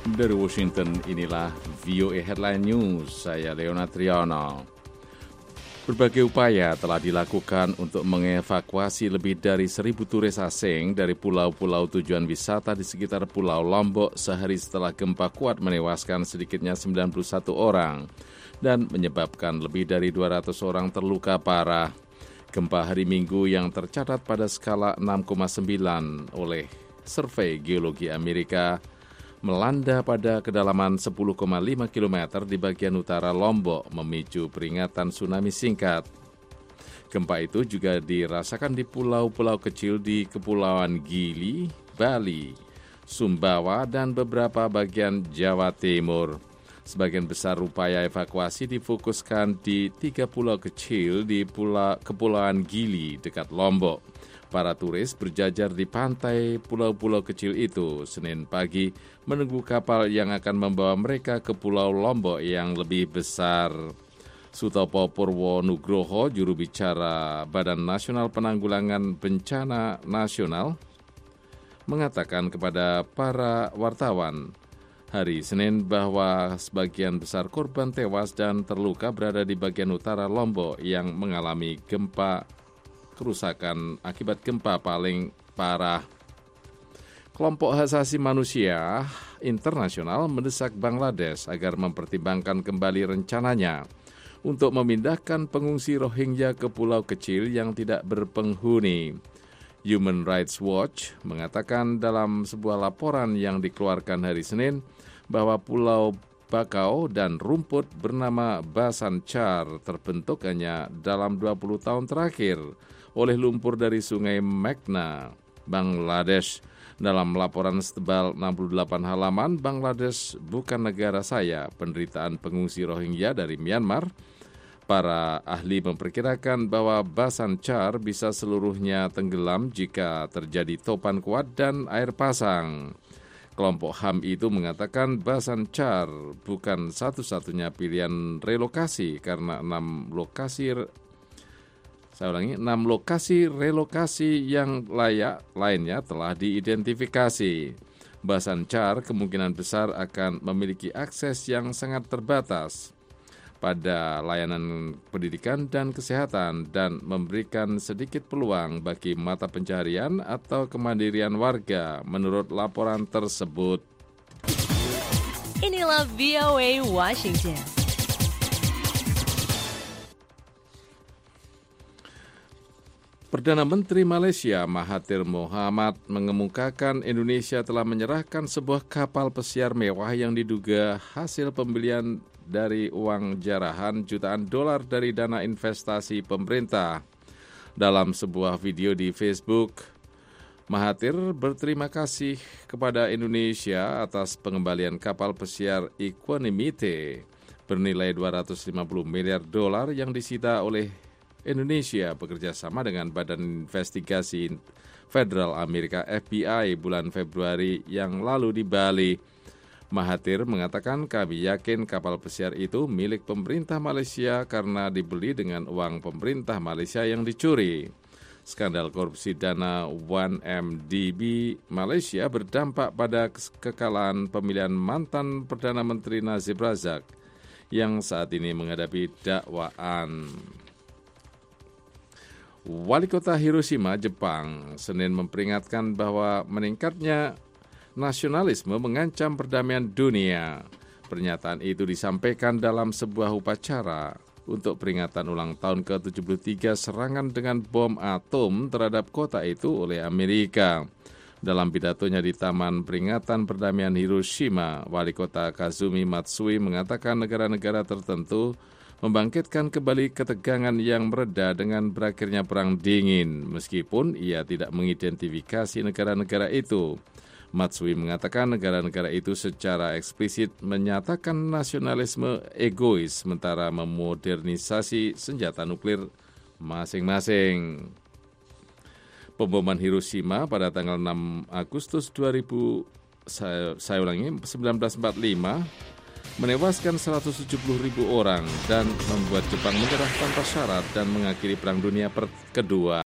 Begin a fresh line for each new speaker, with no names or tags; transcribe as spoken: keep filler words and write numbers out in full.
Dari Washington, inilah V O A Headline News, saya Leona Triano. Berbagai upaya telah dilakukan untuk mengevakuasi lebih dari seribu turis asing dari pulau-pulau tujuan wisata di sekitar Pulau Lombok sehari setelah gempa kuat menewaskan sedikitnya sembilan puluh satu orang dan menyebabkan lebih dari dua ratus orang terluka parah. Gempa hari Minggu yang tercatat pada skala enam koma sembilan oleh Survei Geologi Amerika melanda pada kedalaman sepuluh koma lima kilometer di bagian utara Lombok, memicu peringatan tsunami singkat. Gempa itu juga dirasakan di pulau-pulau kecil di Kepulauan Gili, Bali, Sumbawa, dan beberapa bagian Jawa Timur. Sebagian besar upaya evakuasi difokuskan di tiga pulau kecil di pulau Kepulauan Gili dekat Lombok. Para turis berjajar di pantai pulau-pulau kecil itu Senin pagi menunggu kapal yang akan membawa mereka ke Pulau Lombok yang lebih besar. Sutopo Purwo Nugroho, juru bicara Badan Nasional Penanggulangan Bencana Nasional, mengatakan kepada para wartawan hari Senin bahwa sebagian besar korban tewas dan terluka berada di bagian utara Lombok yang mengalami gempa kerusakan akibat gempa paling parah. Kelompok hak asasi manusia internasional mendesak Bangladesh agar mempertimbangkan kembali rencananya untuk memindahkan pengungsi Rohingya ke pulau kecil yang tidak berpenghuni. Human Rights Watch mengatakan dalam sebuah laporan yang dikeluarkan hari Senin bahwa pulau Bakau dan rumput bernama Basan Char terbentuk hanya dalam dua puluh tahun terakhir oleh lumpur dari sungai Meghna, Bangladesh. Dalam laporan setebal enam puluh delapan halaman, Bangladesh bukan negara saya, penderitaan pengungsi Rohingya dari Myanmar. Para ahli memperkirakan bahwa Basan Char bisa seluruhnya tenggelam jika terjadi topan kuat dan air pasang. Kelompok H A M itu mengatakan Basan Char bukan satu-satunya pilihan relokasi karena enam lokasi Saya ulangi, enam lokasi relokasi yang layak lainnya telah diidentifikasi. Basan Char kemungkinan besar akan memiliki akses yang sangat terbatas pada layanan pendidikan dan kesehatan dan memberikan sedikit peluang bagi mata pencaharian atau kemandirian warga menurut laporan tersebut.
Inilah V O A Washington.
Perdana Menteri Malaysia Mahathir Mohamad mengemukakan Indonesia telah menyerahkan sebuah kapal pesiar mewah yang diduga hasil pembelian dari uang jarahan jutaan dolar dari dana investasi pemerintah. Dalam sebuah video di Facebook, Mahathir berterima kasih kepada Indonesia atas pengembalian kapal pesiar Equanimity bernilai dua ratus lima puluh miliar dolar yang disita oleh Indonesia bekerja sama dengan Badan Investigasi Federal Amerika F B I bulan Februari yang lalu di Bali. Mahathir mengatakan kami yakin kapal pesiar itu milik pemerintah Malaysia karena dibeli dengan uang pemerintah Malaysia yang dicuri. Skandal korupsi dana satu M D B Malaysia berdampak pada kekalahan pemilihan mantan Perdana Menteri Najib Razak yang saat ini menghadapi dakwaan. Wali Kota Hiroshima, Jepang, Senin memperingatkan bahwa meningkatnya nasionalisme mengancam perdamaian dunia. Pernyataan itu disampaikan dalam sebuah upacara untuk peringatan ulang tahun ke tujuh puluh tiga serangan dengan bom atom terhadap kota itu oleh Amerika. Dalam pidatonya di Taman Peringatan Perdamaian Hiroshima, Wali Kota Kazumi Matsui mengatakan negara-negara tertentu membangkitkan kembali ketegangan yang mereda dengan berakhirnya Perang Dingin, meskipun ia tidak mengidentifikasi negara-negara itu. Matsui mengatakan negara-negara itu secara eksplisit menyatakan nasionalisme egois sementara memodernisasi senjata nuklir masing-masing. Pemboman Hiroshima pada tanggal enam Agustus dua ribu, saya, saya ulangi, seribu sembilan ratus empat puluh lima menewaskan seratus tujuh puluh ribu orang dan membuat Jepang menyerah tanpa syarat dan mengakhiri Perang Dunia Kedua.